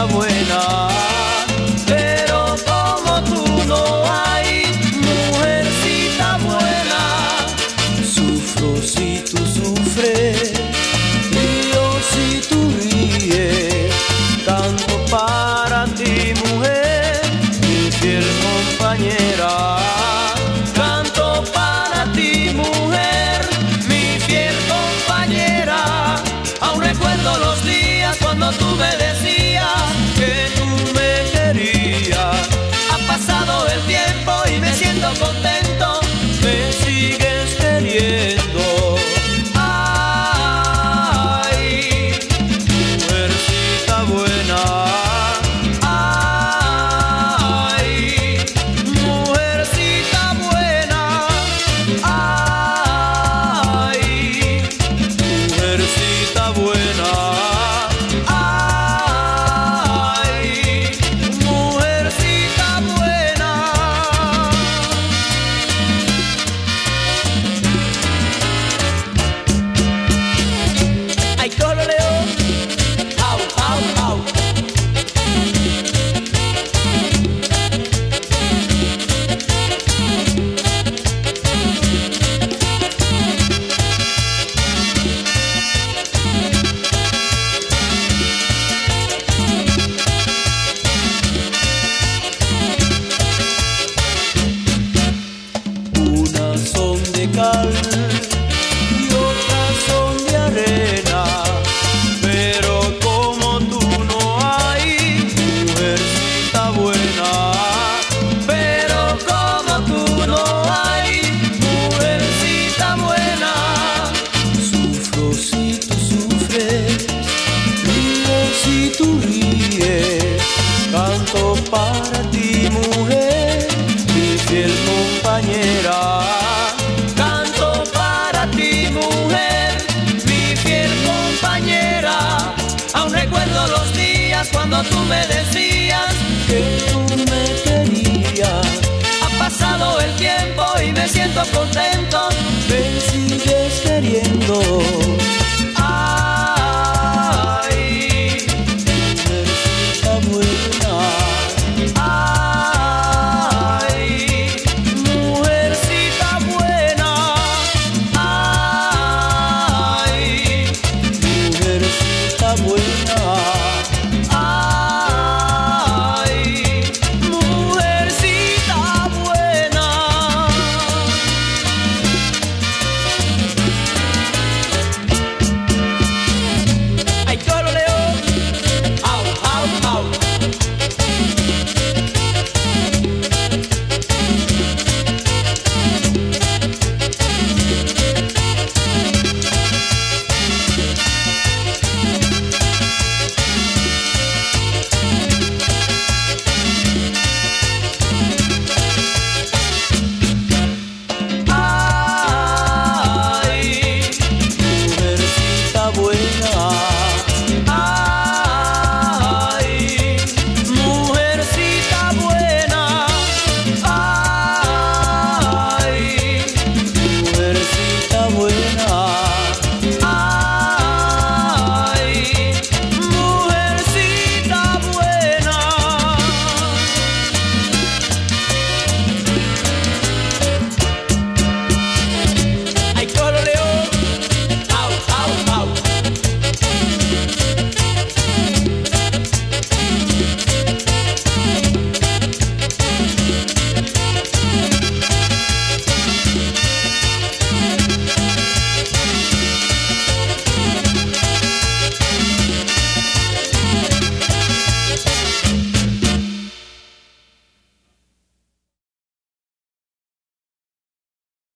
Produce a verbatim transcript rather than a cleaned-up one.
mujercita buena, pero como tú no hay, mujercita buena. Sufro si tú sufres, río si tú ríes, canto para ti, mujer, mi fiel compañera. Canto para ti, mujer, mi fiel compañera. Aún recuerdo los días cuando tú me decías que tú me querías. Ha pasado el tiempo y me siento contento, me sigues queriendo. Ay, mujercita buena. Ay, mujercita buena. Ay, mujercita buena. Ay, mujercita buena. Ay, colo Leo. Au, au, au. Unas son de cal y otras son de arena, pero como tú no hay, mujercita buena. Pero como tú no hay, mujercita buena. Sufro si tú sufres, río si tú ríes, canto para ti, mujer, mi fiel compañera. Canto para ti, mujer, mi fiel compañera. Aún recuerdo los días cuando tú me decías que tú me querías. Ha pasado el tiempo y me siento contento, me sigues queriendo.